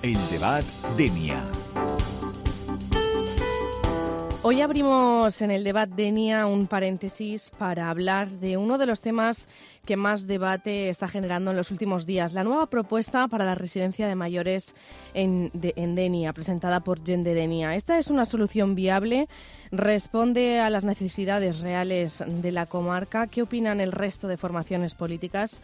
El debat Denia. Hoy abrimos en el debat Denia un paréntesis para hablar de uno de los temas que más debate está generando en los últimos días, la nueva propuesta para la residencia de mayores en Denia, presentada por Gent de Denia. Esta es una solución viable, responde a las necesidades reales de la comarca. ¿Qué opinan el resto de formaciones políticas?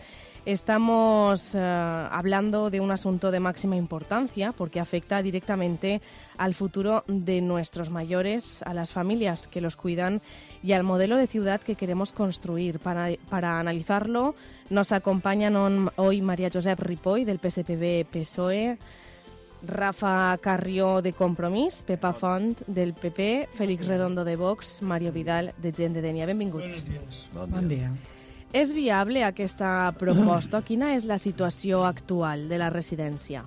Estamos hablando de un asunto de máxima importancia porque afecta directamente al futuro de nuestros mayores, a las familias que los cuidan y al modelo de ciudad que queremos construir. Para analizarlo nos acompañan hoy María Josep Ripoll del PSPB-PSOE, Rafa Carrió de Compromís, Pepa Font del PP, Félix Redondo de Vox, Mario Vidal de Gent de Denia. Benvinguts. Bon dia. És viable aquesta proposta? Quina és la situació actual de la residència?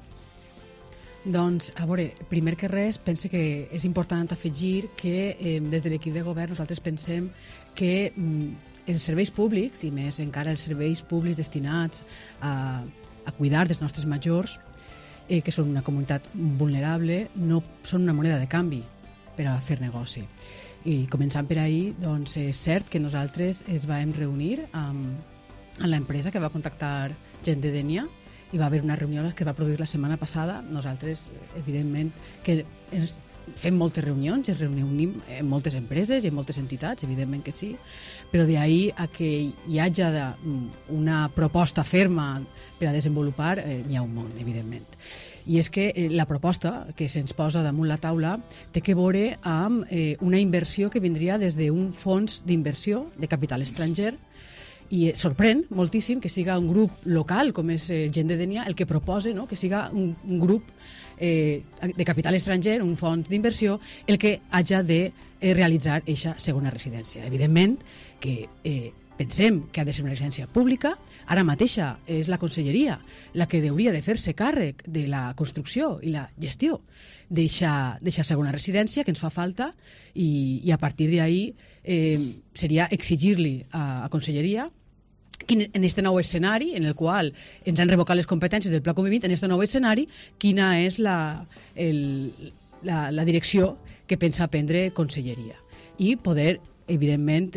Doncs, a veure, primer que res, pense que és important afegir que des de l'equip de govern nosaltres pensem que els serveis públics, i més encara els serveis públics destinats a cuidar dels nostres majors, que són una comunitat vulnerable, no són una moneda de canvi per a fer negoci. I començant per ahir, doncs és cert que nosaltres es vam reunir amb l'empresa que va contactar Gent de Denia i va haver una reunió que va produir la setmana passada. Nosaltres, evidentment, que fem moltes reunions, ens reunim en moltes empreses i en moltes entitats, evidentment que sí, però d'ahir a que hi hagi una proposta ferma per a desenvolupar, n'hi ha un món, evidentment. I és que la proposta que se'ns posa damunt la taula té que veure amb una inversió que vindria des d'un fons d'inversió de capital estranger, i sorprèn moltíssim que siga un grup local com és Gent de Denia el que proposa, no? Que siga un grup de capital estranger, un fons d'inversió, el que hagi de realitzar aquesta segona residència. Evidentment que pensem que ha de ser una residència pública. Ara mateixa és la conselleria la que hauria de fer-se càrrec de la construcció i la gestió d'aquesta segona residència que ens fa falta, i a partir d'ahir seria exigir-li a conselleria en aquest nou escenari en el qual ens han revocat les competències del Pla Convivint, en aquest nou escenari, quina és la direcció que pensa prendre conselleria, i poder, evidentment,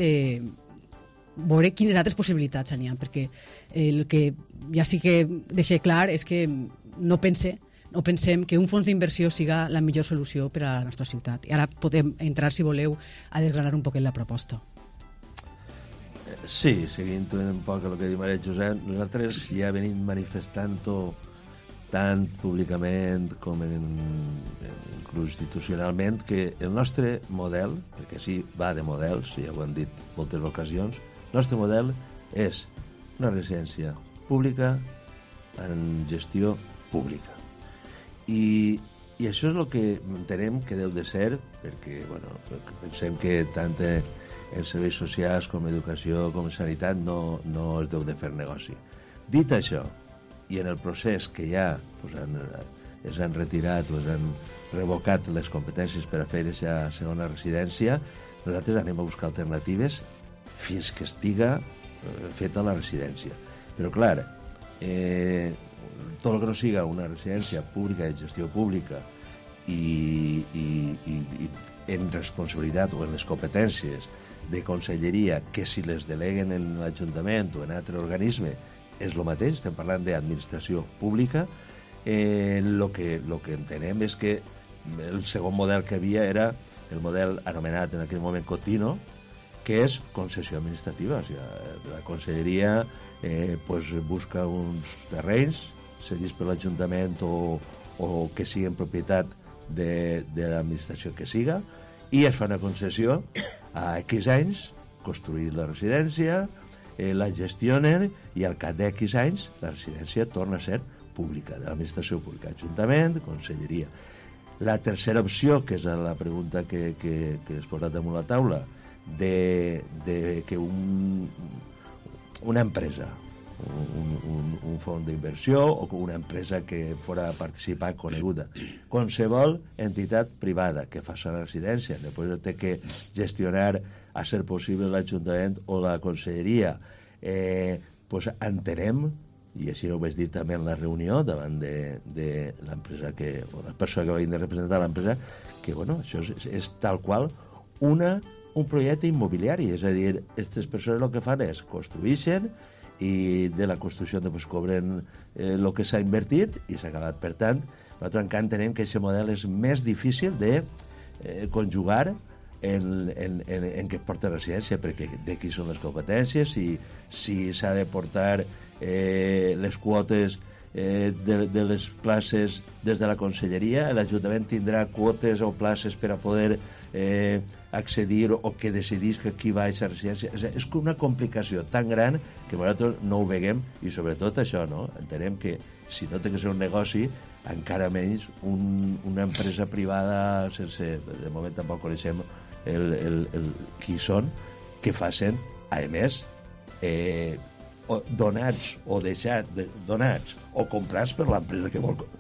veure quines altres possibilitats n'hi ha, perquè el que ja sí que deixa clar és que no pensem que un fons d'inversió siga la millor solució per a la nostra ciutat. I ara podem entrar, si voleu, a desgranar un poquet la proposta. Sí, seguint un poc el que diu Maria Josep, nosaltres ja venim manifestant-ho tant públicament com inclús institucionalment, que el nostre model, perquè sí, va de models, ja ho hem dit moltes ocasions, el nostre model és una residència pública en gestió pública. I això és el que entenem que deu de ser, perquè pensem que tant en serveis socials com educació com sanitat no es deu de fer negoci. Dit això, i en el procés que ja es han retirat o es han revocat les competències per a fer aquesta segona residència, nosaltres anem a buscar alternatives fins que estiga feta la residència. Però clar, tot el que no siga una residència pública de gestió pública i en responsabilitat o en les competències de conselleria, que si les deleguen en l'Ajuntament o en altre organisme és el mateix, estem parlant d'administració pública, el que entenem és que el segon model que havia era el model anomenat en aquell moment Cotino, que és concessió administrativa. O sigui, la conselleria busca uns terrenys cedits per l'Ajuntament o que siguin propietat de l'administració que siga, i es fa una concessió a X anys, construir la residència, la gestionen, i al cap d'X anys la residència torna a ser pública, de l'administració pública, Ajuntament, conselleria. La tercera opció, que és la pregunta que es posa damunt la taula, de que una empresa, un fons d'inversió o una empresa que fora participant coneguda, qualsevol entitat privada que faci la residència, després té que gestionar, a ser possible, l'Ajuntament o la conselleria, entenem i així ho vaig dir també en la reunió davant de l'empresa o la persona que va venir a representar l'empresa, que bueno, això és tal qual un projecte immobiliari, és a dir, aquestes persones el que fan és construeixen i de la construcció doncs cobren el que s'ha invertit i s'ha acabat. Per tant, nosaltres encara entenem que aquest model és més difícil de conjugar en què porta residència, perquè de qui són les competències, si s'ha de portar les quotes de les places des de la conselleria, l'Ajuntament tindrà quotes o places per a poder accedir o que decidís que qui va a aquesta residència. És una complicació tan gran que nosaltres no ho veiem, i sobretot això, no? Entenem que si no té que ser un negoci, encara menys una empresa privada sense... De moment tampoc coneixem qui són, que facin, a més, donats o donats o comprats per l'empresa que vol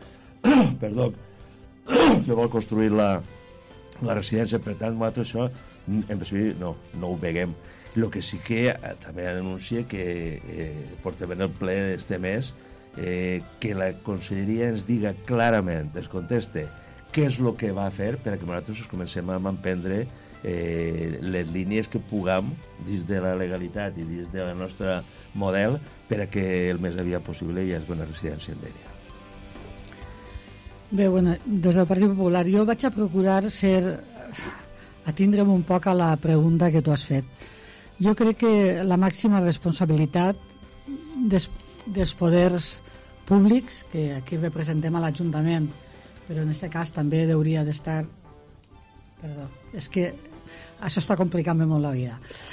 que vol construir la residència. Per tant, nosaltres això en principi no ho veiem. El que sí que també anuncia que portem en el ple d'este mes que la conselleria ens diga clarament, ens conteste què és el que va fer per a que nosaltres comencem a emprendre les línies que puguem dins de la legalitat i dins del nostre model per a que el més aviat possible hi hagi una residència en Dénia. Bé, bueno, des del Partit Popular jo vaig a procurar atindre'm un poc a la pregunta que tu has fet. Jo crec que la màxima responsabilitat dels poders públics, que aquí representem a l'Ajuntament, però en aquest cas també hauria d'estar... Perdó, és que això està complicant-me molt la vida.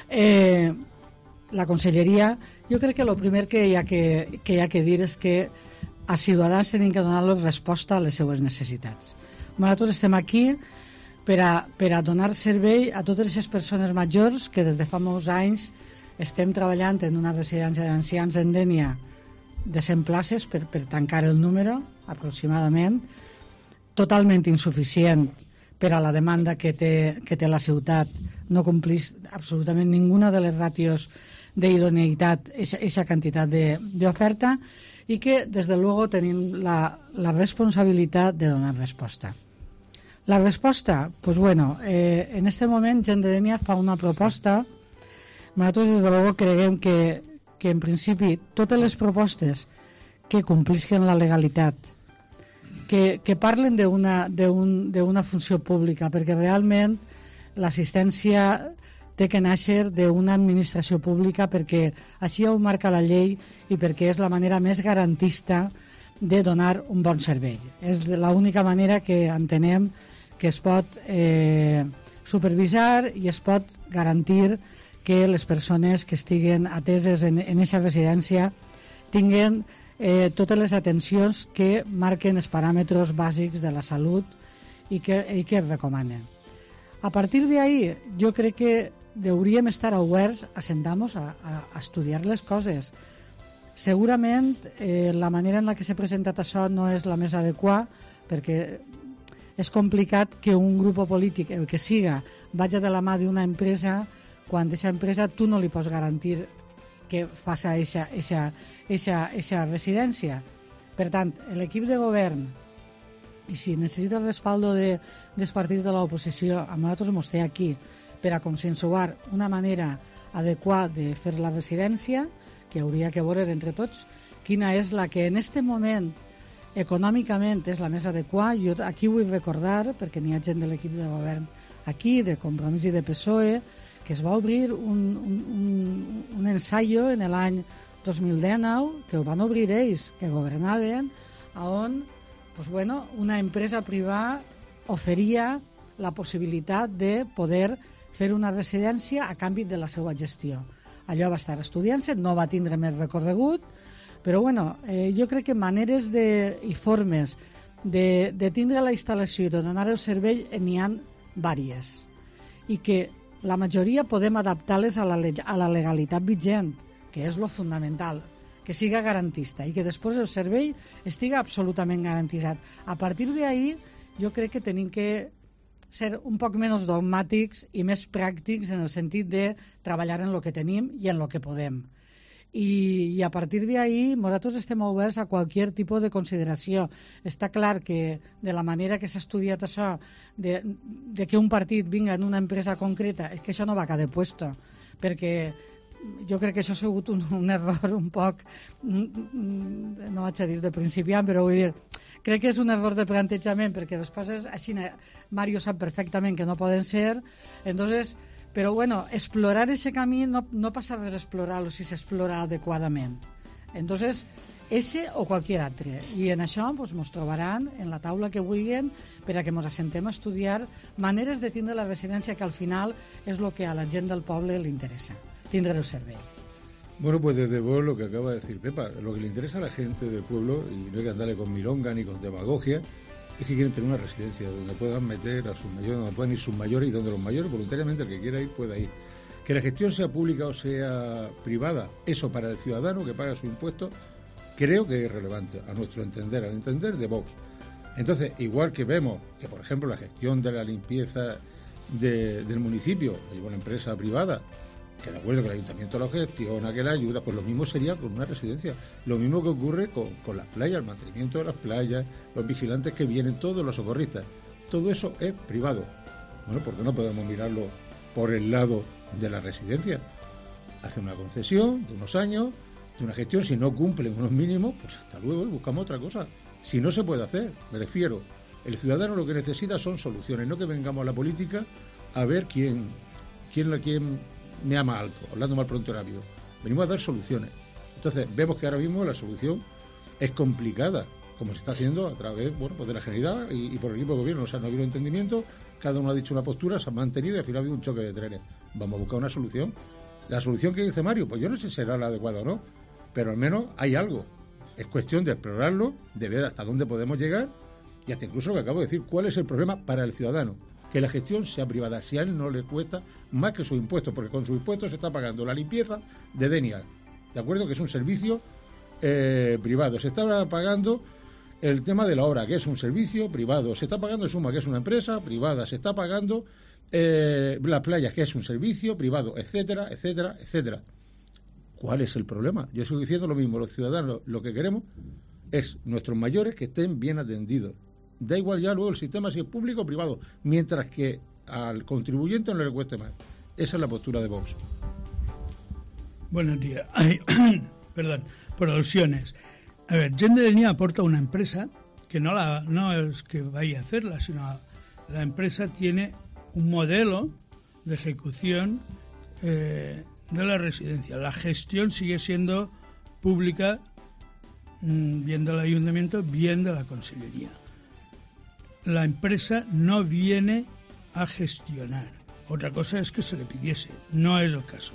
La conselleria, jo crec que el primer que hi ha que dir és que a ciutadans tenim que donar-los resposta a les seues necessitats. Nosaltres estem aquí per a donar servei a totes aquestes persones majors que des de fa molts anys estem treballant en una residència d'ancians en Dénia de 100 places per tancar el número, aproximadament, totalment insuficient per a la demanda que té la ciutat. No complís absolutament ninguna de les ràtios d'idoneïtat, aquesta quantitat d'oferta, i que, des de luego, tenim la responsabilitat de donar resposta. La resposta, pues bueno, en este moment Gent de Dénia fa una proposta. Nosaltres, des de luego, creguem que en principi totes les propostes que complisquen la legalitat, que parlen d'una funció pública, perquè realment l'assistència té que néixer d'una administració pública, perquè així ho marca la llei i perquè és la manera més garantista de donar un bon servei. És l'única manera que entenem que es pot supervisar i es pot garantir que les persones que estiguen ateses en aquesta residència tinguen totes les atencions que marquen els paràmetres bàsics de la salut i que es recomanen. A partir d'ahí, jo crec que hauríem estar oberts a sentar-nos a estudiar les coses. Segurament la manera en la que s'ha presentat això no és la més adequada, perquè és complicat que un grup polític, el que siga, vagi de la mà d'una empresa quan aquesta empresa tu no li pots garantir que faci aquesta residència. Per tant, l'equip de govern, i si necessita el respaldo dels partits de l'oposició, a nosaltres ens té aquí per a consensuar una manera adequada de fer la residència, que hauria que veure entre tots quina és la que en aquest moment econòmicament és la més adequada. Jo aquí vull recordar, perquè n'hi ha gent de l'equip de govern aquí, de Compromís i de PSOE, que es va obrir un ensaio en l'any 2019, que ho van obrir ells, que governaven, on una empresa privada oferia la possibilitat de poder fer una residència a canvi de la seva gestió. Allò va estar estudiant-se, no va tindre més recorregut, però jo crec que maneres i formes de tindre la instal·lació i de donar el servei n'hi ha diverses, i que la majoria podem adaptar-les a la legalitat vigent, que és lo fundamental, que siga garantista i que després el servei estigui absolutament garantitzat. A partir d'ahí, jo crec que tenim que ser un poc menys dogmàtics i més pràctics en el sentit de treballar en el que tenim i en el que podem. i a partir d'ahí nosaltres estem oberts a qualsevol tipus de consideració. Està clar que de la manera que s'ha estudiat això, de que un partit vinga en una empresa concreta, és que això no va a cada puesto, perquè jo crec que això ha sigut un error un poc, no vaig a dir de principiant, però vull dir, crec que és un error de plantejament, perquè les coses, així Mario sap perfectament que no poden ser, entonces, però bueno, explorar ese camí no passa res explorar-lo si s'explora adequadament. Entonces, ese o qualsevol altre. I en això ens trobaran en la taula que vulguin per a que ens assentem a estudiar maneres de tindre la residència, que al final és el que a la gent del poble li interessa, tindre el servei. Bueno, pues desde luego lo que acaba de decir Pepa, lo que le interesa a la gente del pueblo, y no hay que andarle con milonga ni con demagogia, es que quieren tener una residencia donde puedan meter a sus mayores, donde puedan ir sus mayores y donde los mayores voluntariamente, el que quiera ir, pueda ir. Que la gestión sea pública o sea privada, eso para el ciudadano que paga su impuesto, creo que es relevante, a nuestro entender, al entender de Vox. Entonces, igual que vemos que, por ejemplo, la gestión de la limpieza del municipio hay una empresa privada, que de acuerdo que el ayuntamiento lo gestiona, que la ayuda, pues lo mismo sería con una residencia. Lo mismo que ocurre con las playas, el mantenimiento de las playas, los vigilantes que vienen, todos los socorristas. Todo eso es privado. Bueno, ¿por qué no podemos mirarlo por el lado de la residencia? Hace una concesión de unos años, de una gestión, si no cumplen unos mínimos, pues hasta luego y buscamos otra cosa. Si no se puede hacer, me refiero, el ciudadano lo que necesita son soluciones, no que vengamos a la política a ver quién me ama alto, hablando mal pronto y rápido. Venimos a dar soluciones. Entonces, vemos que ahora mismo la solución es complicada, como se está haciendo a través, bueno, pues de la Generalidad y por el equipo de gobierno. O sea, no ha habido entendimiento, cada uno ha dicho una postura, se ha mantenido y al final ha habido un choque de trenes. Vamos a buscar una solución. La solución que dice Mario, pues yo no sé si será la adecuada o no, pero al menos hay algo. Es cuestión de explorarlo, de ver hasta dónde podemos llegar y hasta incluso lo que acabo de decir, cuál es el problema para el ciudadano. Que la gestión sea privada, si a él no le cuesta más que sus impuestos, porque con sus impuestos se está pagando la limpieza de Denia, ¿de acuerdo? Que es un servicio privado. Se está pagando el tema de la hora, que es un servicio privado. Se está pagando Suma, que es una empresa privada. Se está pagando las playas, que es un servicio privado, etcétera, etcétera, etcétera. ¿Cuál es el problema? Yo estoy diciendo lo mismo. Los ciudadanos lo que queremos es nuestros mayores que estén bien atendidos. Da igual ya luego el sistema si es público o privado, mientras que al contribuyente no le cueste más. Esa es la postura de Vox. Buenos días. Perdón, por alusiones. A ver, Gent de Denia aporta una empresa que no es que vaya a hacerla, sino la empresa tiene un modelo de ejecución de la residencia. La gestión sigue siendo pública, bien del ayuntamiento, bien de la consellería. La empresa no viene a gestionar. Otra cosa es que se le pidiese. No es el caso.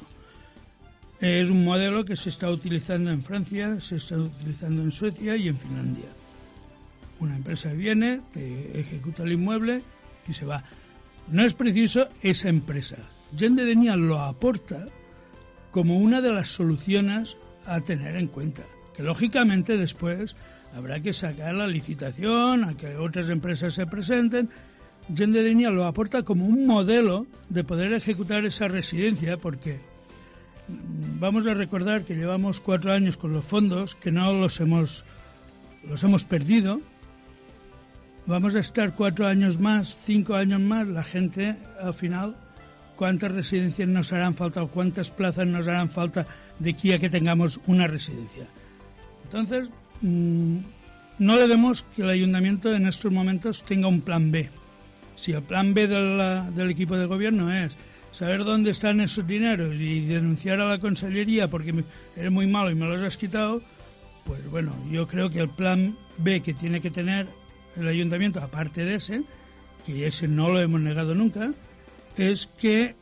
Es un modelo que se está utilizando en Francia, se está utilizando en Suecia y en Finlandia. Una empresa viene, te ejecuta el inmueble y se va. No es preciso esa empresa. Gent de Denia lo aporta como una de las soluciones a tener en cuenta. Que lógicamente después habrá que sacar la licitación, a que otras empresas se presenten. Gent de Denia lo aporta como un modelo de poder ejecutar esa residencia, porque vamos a recordar que llevamos 4 años con los fondos, que no los hemos perdido. Vamos a estar 4 años más, 5 años más, la gente al final, ¿cuántas residencias nos harán falta o cuántas plazas nos harán falta de aquí a que tengamos una residencia? Entonces, no le demos que el ayuntamiento en estos momentos tenga un plan B. Si el plan B del equipo de gobierno es saber dónde están esos dineros y denunciar a la consellería porque eres muy malo y me los has quitado, pues bueno, yo creo que el plan B que tiene que tener el ayuntamiento, aparte de ese, que ese no lo hemos negado nunca, es que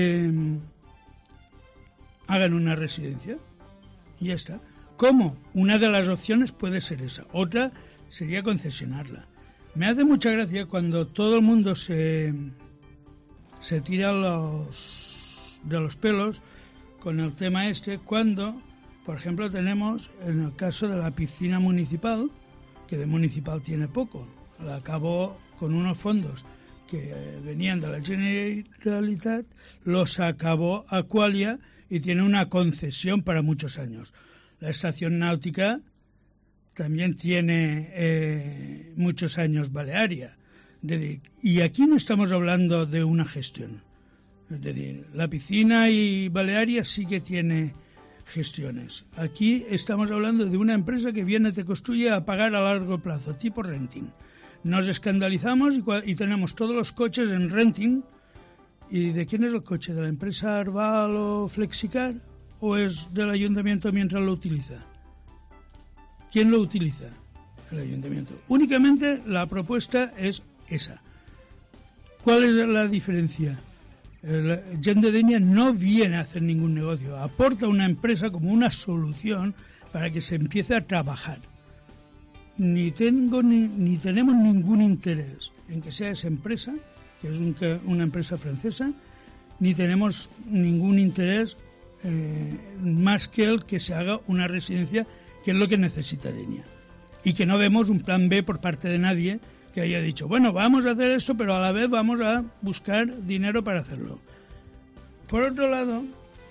hagan una residencia y ya está. ¿Cómo? Una de las opciones puede ser esa. Otra sería concesionarla. Me hace mucha gracia cuando todo el mundo se tira de los pelos con el tema este, cuando, por ejemplo, tenemos en el caso de la piscina municipal, que de municipal tiene poco, la acabó con unos fondos que venían de la Generalitat, los acabó Aqualia y tiene una concesión para muchos años. La estación náutica también tiene muchos años Balearia. Y aquí no estamos hablando de una gestión. Es decir, la piscina y Balearia sí que tiene gestiones. Aquí estamos hablando de una empresa que viene, te construye a pagar a largo plazo, tipo renting. Nos escandalizamos y tenemos todos los coches en renting. ¿Y de quién es el coche? ¿De la empresa Arval o Flexicar? ¿O es del ayuntamiento mientras lo utiliza? ¿Quién lo utiliza? El ayuntamiento. Únicamente la propuesta es esa. ¿Cuál es la diferencia? Gent de Denia no viene a hacer ningún negocio, aporta una empresa como una solución para que se empiece a trabajar. Ni tenemos ningún interés en que sea esa empresa, que es una empresa francesa, ni tenemos ningún interés más que el que se haga una residencia, que es lo que necesita Denia. Y que no vemos un plan B por parte de nadie que haya dicho, bueno, vamos a hacer esto, pero a la vez vamos a buscar dinero para hacerlo. Por otro lado,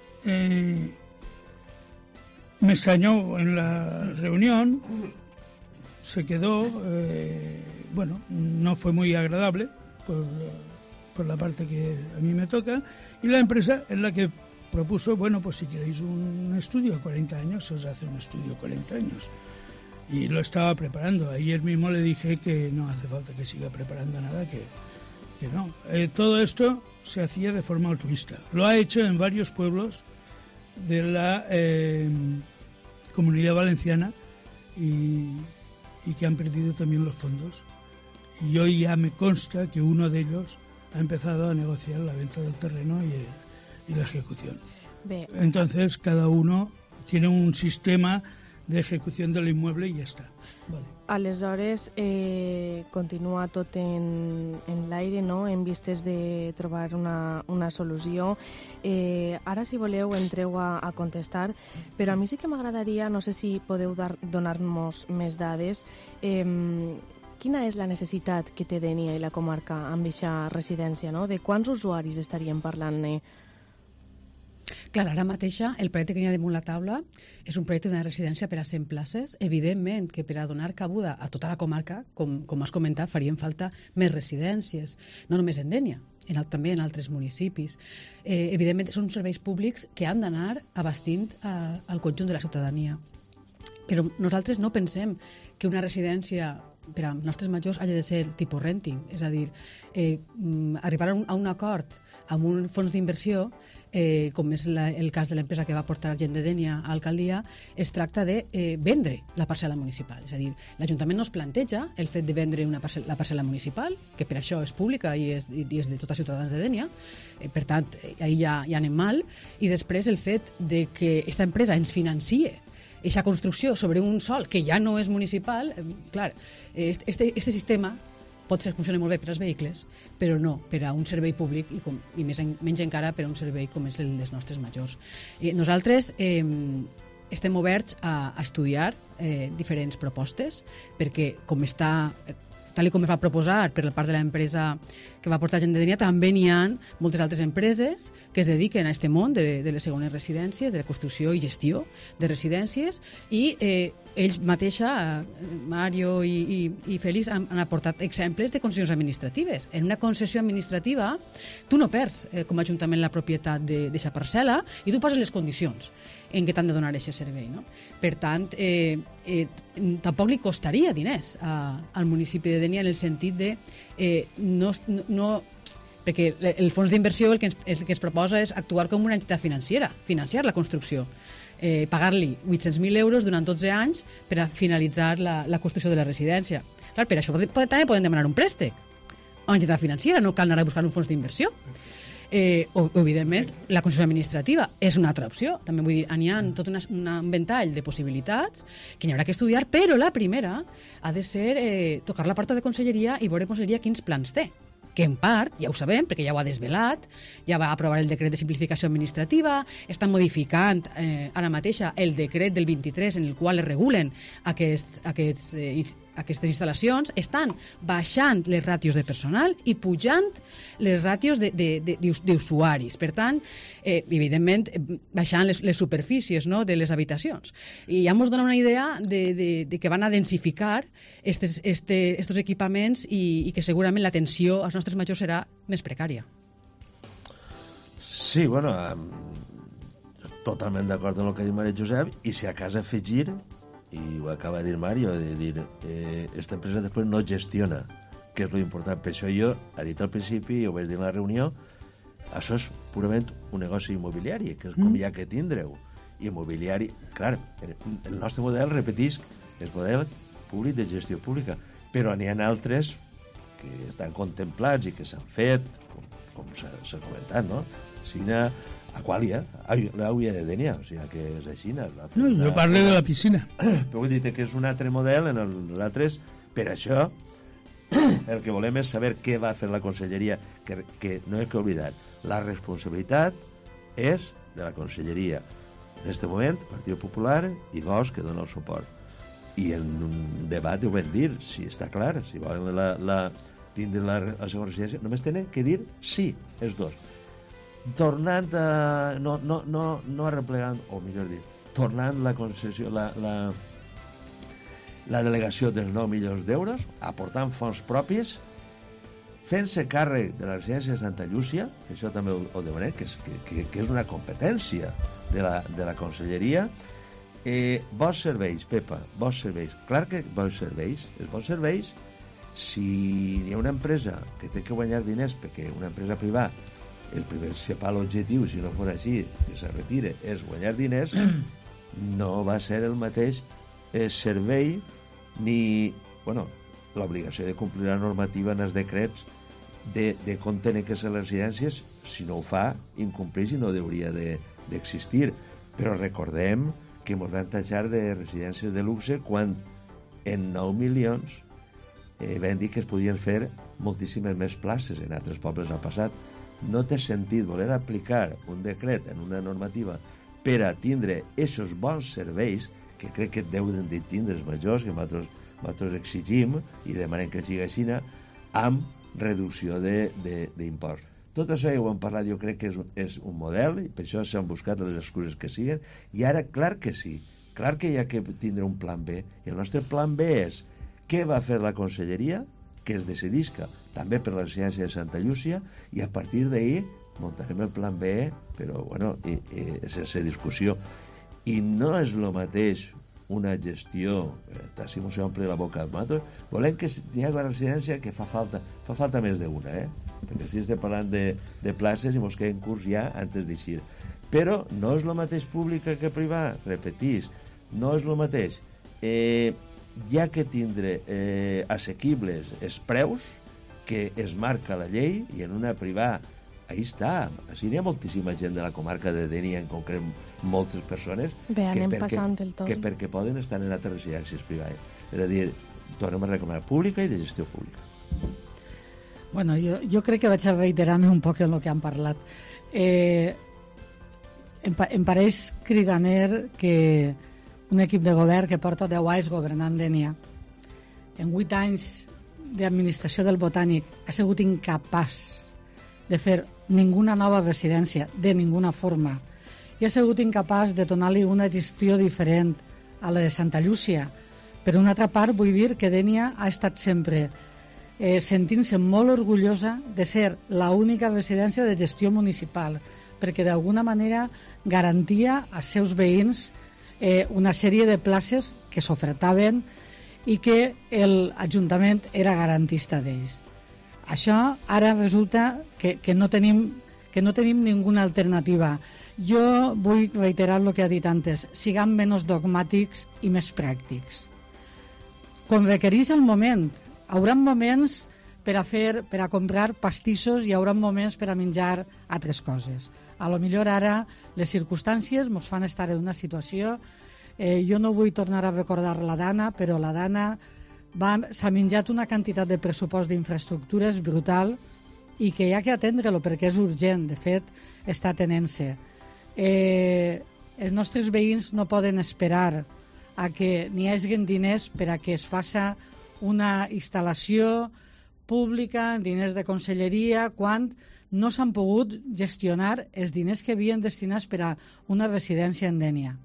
me extrañó en la reunión, se quedó, bueno, no fue muy agradable por la parte que a mí me toca, y la empresa es la que propuso, bueno, pues si queréis un estudio a 40 años, se os hace un estudio a 40 años. Y lo estaba preparando. Ayer mismo le dije que no hace falta que siga preparando nada, que no. Todo esto se hacía de forma altruista. Lo ha hecho en varios pueblos de la Comunidad Valenciana y que han perdido también los fondos. Y hoy ya me consta que uno de ellos ha empezado a negociar la venta del terreno y la ejecución. Entonces, cada uno tiene un sistema de ejecución del inmueble i ja està. Vale. Aleshores, continua tot en l'aire, no? En vistes de trobar una solució. Ara, si voleu, entreu a contestar, però a mi sí que m'agradaria, no sé si podeu donar-nos més dades, quina és la necessitat que té Dénia i la comarca amb aquesta residència, no? De quants usuaris estaríem parlant-ne? Clar, ara mateixa el projecte que hi ha damunt la taula és un projecte d'una residència per a 100 places. Evidentment que per a donar cabuda a tota la comarca, com has comentat, farien falta més residències, no només en Dénia, també en altres municipis. Evidentment són serveis públics que han d'anar abastint al conjunt de la ciutadania. Però nosaltres no pensem que una residència per als nostres majors hagi de ser tipus renting, és a dir, arribar a un acord amb un fons d'inversió, com és el cas de l'empresa que va portar gent de Dénia a l'alcaldia, es tracta de vendre la parcel·la municipal. És a dir, l'Ajuntament no es planteja el fet de vendre la parcel·la municipal, que per això és pública i és de tots els ciutadans de Dénia, per tant, ahir ja anem mal, i després el fet de que aquesta empresa ens financie aquesta construcció sobre un sòl que ja no és municipal, clar, este sistema pot ser que funcioni molt bé per als vehicles, però no per a un servei públic i menys encara per a un servei com és el dels nostres majors. Nosaltres estem oberts a estudiar diferents propostes, perquè tal com es va proposar per la part de l'empresa que va portar gent de Dénia, també n'hi ha moltes altres empreses que es dediquen a aquest món de les segones residències, de la construcció i gestió de residències, i ells mateixa, Mario i Félix, han aportat exemples de concessions administratives. En una concessió administrativa tu no perds com a Ajuntament la propietat d'aquesta parcel·la i tu poses les condicions en què t'han de donar aquest servei, no? Per tant, tampoc li costaria diners al municipi de Dénia en el sentit de perquè el fons d'inversió el que ens proposa és actuar com una entitat financera, financiar la construcció, pagar-li 800.000 euros durant 12 anys per a finalitzar la construcció de la residència. Clar, per això també poden demanar un préstec a una entitat financera, no cal anar a buscar un fons d'inversió. Evidentment, la concessió administrativa és una altra opció. També vull dir, n'hi ha tot un ventall de possibilitats que n'hi haurà que estudiar, però la primera ha de ser tocar la porta de conselleria i veure conselleria quins plans té, que en part, ja ho sabem, perquè ja ho ha desvelat, ja va aprovar el decret de simplificació administrativa, estan modificant ara mateixa el decret del 23 en el qual es regulen aquests aquestes instal·lacions estan baixant les ràtios de personal i pujant les ràtios d'usuaris. Per tant, evidentment, baixant les superfícies, no?, de les habitacions. I ja ens dona una idea de que van a densificar estos equipaments i que segurament l'atenció als nostres majors serà més precària. Sí, bueno, totalment d'acord amb el que ha dit Maria Josep, i si a casa afegir, i ho acaba de dir Mario, de dir, esta empresa després no gestiona, que és lo important. Per això jo, he dit al principi, i ho vaig dir en la reunió, això és purament un negoci immobiliari, que és com hi ha que tindreu. Immobiliari, clar, el nostre model, repetisc, és model públic de gestió pública, però n'hi ha altres que estan contemplats i que s'han fet, com s'ha comentat, no? Sina, Aquàlia, l'àuia de Dènia, o sigui que és així. No, jo parlo de la piscina. Però vull dir que és un altre model, en els altres, per això, el que volem és saber què va fer la Conselleria, que no he oblidat. La responsabilitat és de la Conselleria. En aquest moment, Partit Popular i Bosch, que dona el suport. I en un debat ho vam dir, si està clar, si volen tindre la segona residència, només tenen que dir sí, els dos. Tornant a... no arreplegant, o millor dit, tornant la concessió, la delegació dels 9 milions d'euros, aportant fons propis, fent-se càrrec de la residència de Santa Llúcia, que això també ho demanem, que és una competència de la Conselleria. Bons serveis, Pepa, bons serveis. Clar que bons serveis. Els bons serveis, si hi ha una empresa que té que guanyar diners, perquè una empresa privada, el principal objectiu, si no fos així, que se retire, és guanyar diners, no va ser el mateix servei ni, bueno, l'obligació de complir la normativa en els decrets de com tenen que ser les residències. Si no ho fa, incompleix i no hauria d'existir. Però recordem que ens van taxar de residències de luxe quan en 9 milions vam dir que es podien fer moltíssimes més places. En altres pobles ha passat. No té sentit voler aplicar un decret en una normativa per a tindre aquests bons serveis que crec que deuen de tindre els majors, que nosaltres exigim i demanem que sigui així, amb reducció d'impost. Tot això ja ho hem parlat, jo crec que és un model, i per això s'han buscat les excuses que siguen, i ara, clar que sí, clar que hi ha que tindre un plan B, i el nostre plan B és què va fer la Conselleria, que es decidisca també per la residència de Santa Llúcia, i a partir d'ahir muntarem el plan B, però bueno, sense discussió. I no és el mateix una gestió, si mos omple la boca amb nosaltres, volem que hi hagi una residència que fa falta més d'una, perquè si estem parlant de places i mos queden curts ja antes d'eixir. Però no és el mateix pública que privat, repetís, no és el mateix. Hi ha que tindre assequibles els preus que es marca la llei, i en una privada ahí està. Així n'hi ha moltíssima gent de la comarca de Dénia, en concret moltes persones, que perquè poden estar en altres residències privades. És a dir, tornem a recomanar pública i de gestió pública. Bueno, jo crec que vaig a reiterar-me un poc en el que han parlat. Em pareix cridaner que un equip de govern que porta 10 anys governant Dénia, en 8 anys d'administració del Botànic, ha sigut incapaç de fer ninguna nova residència, de ninguna forma, i ha sigut incapaç de donar-li una gestió diferent a la de Santa Llúcia. Per una altra part, vull dir que Dénia ha estat sempre sentint-se molt orgullosa de ser l'única residència de gestió municipal, perquè d'alguna manera garantia als seus veïns una sèrie de places que s'ofertaven i que l'Ajuntament era garantista d'ells. Això ara resulta que no tenim ninguna alternativa. Jo vull reiterar el que ha dit antes, siguem menys dogmàtics i més pràctics. Com requereix el moment. Hi haurà moments per a comprar pastissos i hi haurà moments per a menjar altres coses. A lo millor ara les circumstàncies ens fan estar en una situació. Jo no vull tornar a recordar la Dana, però la Dana s'ha menjat una quantitat de pressupost d'infraestructures brutal i que hi ha que atendre-lo perquè és urgent. De fet, està atenent-se. Els nostres veïns no poden esperar a que n'hi hagi diners per a que es faci una instal·lació pública, diners de conselleria, quan no s'han pogut gestionar els diners que havien destinats per a una residència en Dénia.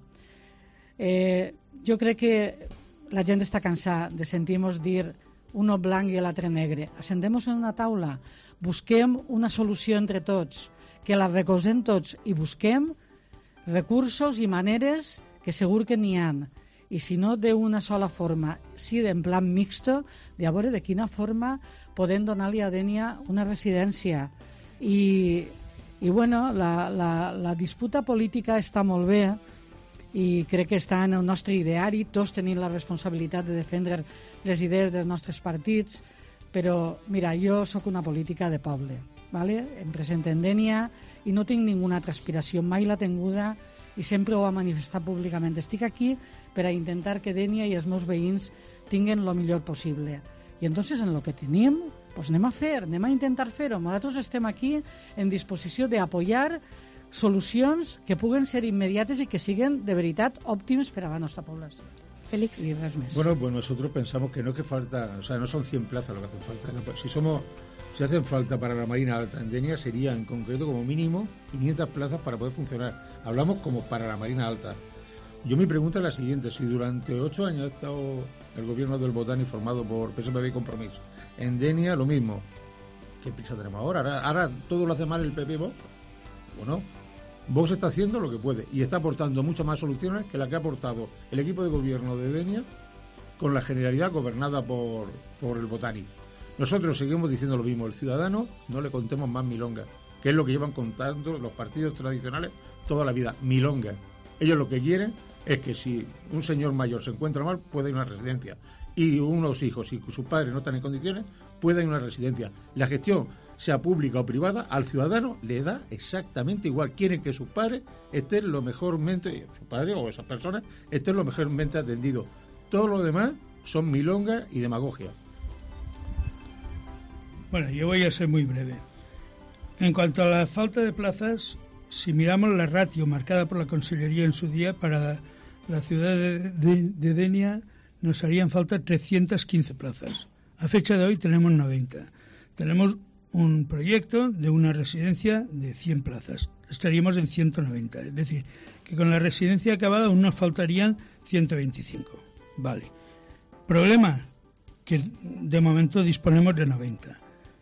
Jo crec que la gent està cansada de sentir-nos dir uno blanc i l'altre negre. Assentem-nos en una taula, busquem una solució entre tots, que la recolzem tots i busquem recursos i maneres que segur que n'hi ha. I si no d'una sola forma, sí en plan mixto, de veure de quina forma podem donar-li a Dénia una residència. I bueno, la disputa política està molt bé i crec que està en el nostre ideari, tots tenim la responsabilitat de defendre les idees dels nostres partits, però mira, jo sóc una política de poble, ¿vale? Em presento en Dénia i no tinc ninguna altra aspiració, mai l'ha tinguda i sempre ho ha manifestat públicament. Estic aquí per a intentar que Dénia i els meus veïns tinguen el millor possible. I entonces en lo que tenim, pues anem a intentar fer-ho. Nosaltres estem aquí en disposició d'apoyar solucions que puguen ser immediates y que siguen de veritat òptimes per a la nostra població. Félix. Y res més. Bueno, pues nosotros pensamos que no es que falta, o sea, no son 100 plazas lo que hacen falta. No, pues si hacen falta para la Marina Alta en Dénia, sería en concreto como mínimo 500 plazas para poder funcionar. Hablamos como para la Marina Alta. Yo mi pregunta es la siguiente: si durante 8 años ha estado el gobierno del Botani formado por PSPB y Compromiso, en Dénia lo mismo, ¿qué prisa tenemos ahora? Ahora todo lo hace mal el PP Vox. Bueno, Vox está haciendo lo que puede y está aportando muchas más soluciones que la que ha aportado el equipo de gobierno de Dénia con la Generalidad gobernada por el Botani. Nosotros seguimos diciendo lo mismo: el ciudadano no le contemos más milongas, que es lo que llevan contando los partidos tradicionales toda la vida, milongas. Ellos lo que quieren es que si un señor mayor se encuentra mal, pueda ir a una residencia, y unos hijos y sus padres no están en condiciones, pueda ir a una residencia. La gestión, sea pública o privada, al ciudadano le da exactamente igual. Quieren que sus padres estén lo mejormente, sus padres o esas personas estén lo mejormente atendidos. Todo lo demás son milongas y demagogia. Bueno, yo voy a ser muy breve. En cuanto a la falta de plazas, si miramos la ratio marcada por la Consellería en su día, para la ciudad de Dénia nos harían falta 315 plazas. A fecha de hoy tenemos 90. Tenemos un proyecto de una residencia de 100 plazas. Estaríamos en 190. Es decir, que con la residencia acabada aún nos faltarían 125. Vale. Problema, que de momento disponemos de 90.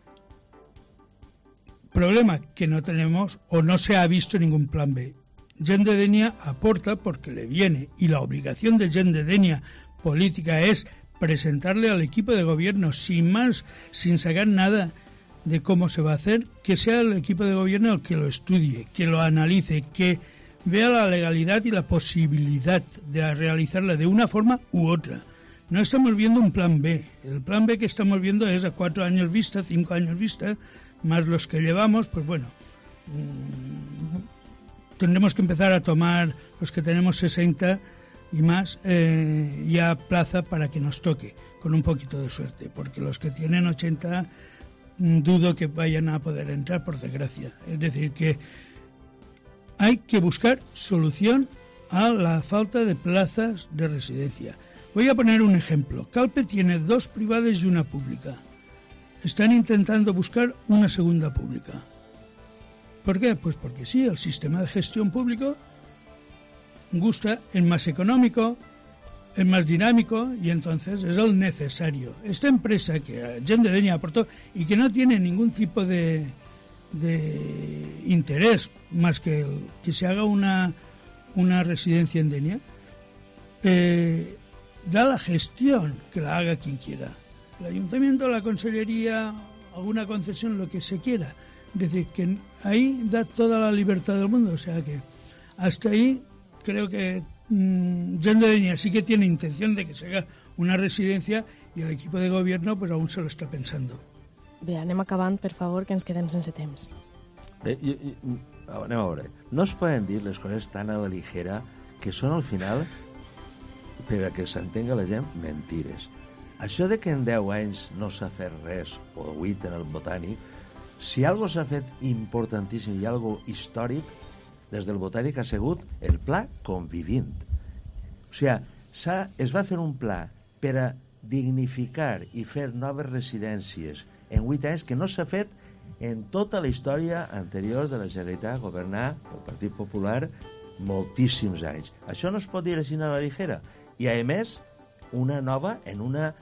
Problema, que no tenemos o no se ha visto ningún plan B. Gent de Dénia aporta porque le viene, y la obligación de Gent de Dénia política es presentarle al equipo de gobierno sin más, sin sacar nada de cómo se va a hacer, que sea el equipo de gobierno el que lo estudie, que lo analice, que vea la legalidad y la posibilidad de realizarla de una forma u otra. No estamos viendo un plan B. El plan B que estamos viendo es a 4 años vista, 5 años vista, más los que llevamos, pues bueno, tendremos que empezar a tomar los que tenemos 60 y más ya plaza para que nos toque, con un poquito de suerte, porque los que tienen 80 dudo que vayan a poder entrar, por desgracia. Es decir, que hay que buscar solución a la falta de plazas de residencia. Voy a poner un ejemplo. Calpe tiene 2 privadas y una pública. Están intentando buscar una segunda pública. ¿Por qué? Pues porque sí, el sistema de gestión público gusta, es más económico, es más dinámico y entonces es el necesario. Esta empresa que Gent de Dénia aportó y que no tiene ningún tipo de interés más que se haga una residencia en Dénia, da la gestión, que la haga quien quiera. El ayuntamiento, la consellería, alguna concesión, lo que se quiera. Es decir, que ahí da toda la libertad del mundo. O sea que hasta ahí creo que Gent de Dénia sí que tiene intención de que se haga una residencia y el equipo de gobierno pues aún se lo está pensando. Bé, anem acabant, per favor, que ens quedem sense temps. Anem a veure. No es poden dir les coses tan a la ligera que són al final, per a que s'entenga la gent, mentires. Això de que en 10 anys no s'ha fet res, o 8 en el Botànic, si algo s'ha fet importantíssim i algo històric, des del Botànic ha sigut el pla Convivint. O sigui, es va fer un pla per a dignificar i fer noves residències en 8 anys que no s'ha fet en tota la història anterior de la Generalitat governar pel Partit Popular moltíssims anys. Això no es pot dir així a la ligera. I, a més, una nova en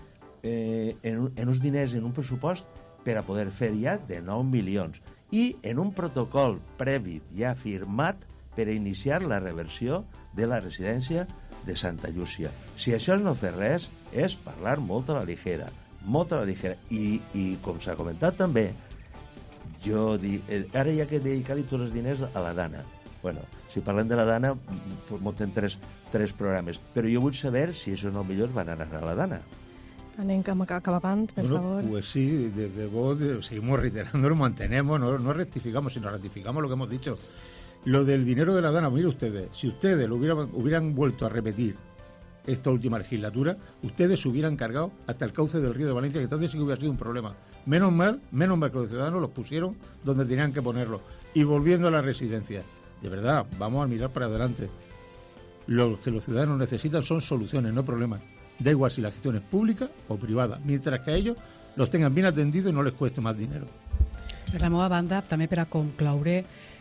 uns diners, en un pressupost per a poder fer ja de 9 milions. I en un protocol previ ja firmat per a iniciar la reversió de la residència de Santa Llúcia. Si això no fer res, és parlar molt a la ligera, molt a la ligera. I com s'ha comentat també, jo dic, ara hi ha que dedicar-li tots els diners a la Dana. Bueno, si parlem de la Dana, muntem tres programes, però jo vull saber si esos 9 milions van anar a la Dana. Anem acabant, por favor. Pues sí, de voz seguimos reiterando, lo mantenemos, no rectificamos, sino ratificamos lo que hemos dicho. Lo del dinero de la Dana, mire ustedes, si ustedes lo hubieran vuelto a repetir esta última legislatura, ustedes se hubieran cargado hasta el cauce del río de Valencia, que entonces sí que hubiera sido un problema. Menos mal que los ciudadanos los pusieron donde tenían que ponerlo. Y volviendo a la residencia, de verdad, vamos a mirar para adelante. Lo que los ciudadanos necesitan son soluciones, no problemas. Da igual si la gestión es pública o privada, mientras que a ellos los tengan bien atendidos y no les cueste más dinero. Per la meva banda, també per a concloure,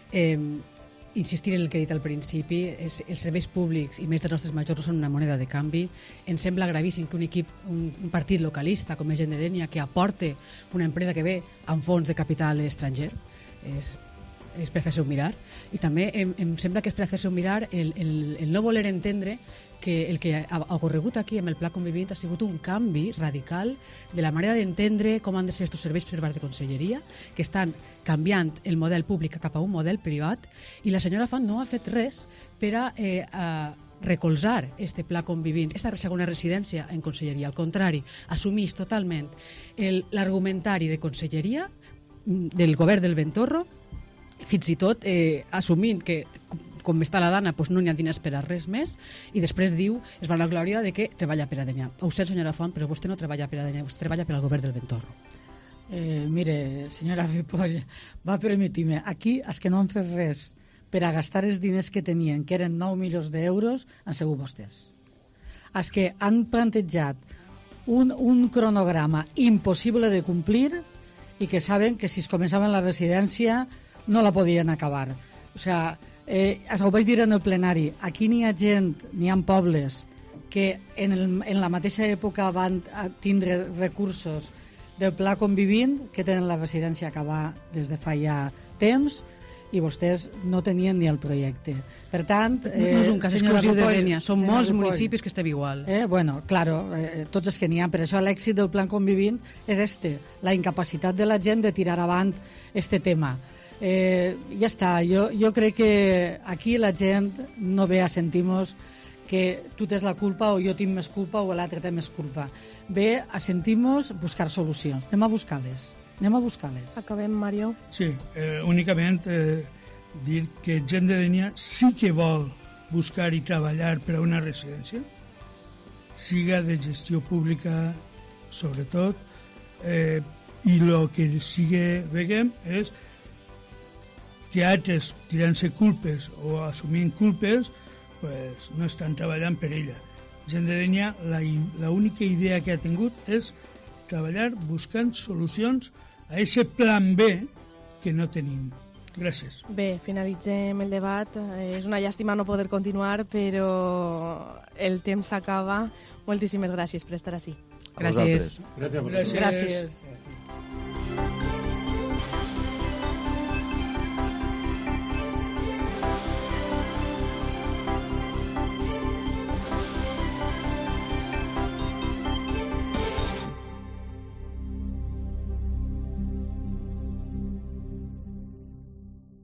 insistir en el que he dit al principi, els serveis públics i més dels nostres majors no són una moneda de canvi. Ens sembla gravíssim que un partit localista com és Gent de Dénia, que aporte una empresa que ve amb fons de capital estranger, és per fer-se un mirar. I també em sembla que és per fer-se un mirar el no voler entendre que el que ha ocorregut aquí amb el Pla Convivint ha sigut un canvi radical de la manera d'entendre com han de ser aquests serveis per part de conselleria, que estan canviant el model públic cap a un model privat, i la senyora Font no ha fet res per a recolzar este Pla Convivint, aquesta segona residència en conselleria. Al contrari, assumís totalment l'argumentari de conselleria del govern del Ventorro, fins i tot assumint que com està la Dana no n'hi ha diners per a res més, i després diu, es va la glòria de que treballa per a Dénia. Ho sé, senyora Font, però vostè no treballa per a Dénia, vostè treballa per al govern del Ventorro. Mire, senyora Ripoll, va permetir-me, aquí els que no han fet res per a gastar els diners que tenien, que eren 9 milions d'euros, han sigut vostès. Els que han plantejat un cronograma impossible de complir i que saben que si es començaven la residència no la podien acabar. O sigui, ho vaig dir en el plenari, aquí n'hi ha gent, n'hi ha pobles que en la mateixa època van tindre recursos del Pla Convivint que tenen la residència acabar des de fa ja temps, i vostès no tenien ni el projecte. Per tant... no és un cas exclusiu de Dénia, són molts municipis que estem igual. Bueno, claro, tots els que n'hi ha. Per això l'èxit del Pla Convivint és la incapacitat de la gent de tirar avant este tema. Ja està, jo crec que aquí la gent no ve a sentir-nos que tu tens la culpa o jo tinc més culpa o l'altre té més culpa. Ve a sentir-nos buscar solucions. Anem a buscar-les. Acabem, Mario. Sí, únicament dir que Gent de Dénia sí que vol buscar i treballar per a una residència, siga de gestió pública sobretot, i el que veiem és que altres tirant-se culpes o assumint culpes pues, no estan treballant per ella. Gent de Dénia, l'única idea que ha tingut és treballar buscant solucions a aquest plan B que no tenim. Gràcies. Bé, finalitzem el debat. És una llàstima no poder continuar, però el temps s'acaba. Moltíssimes gràcies per estar així. Gràcies. Gràcies.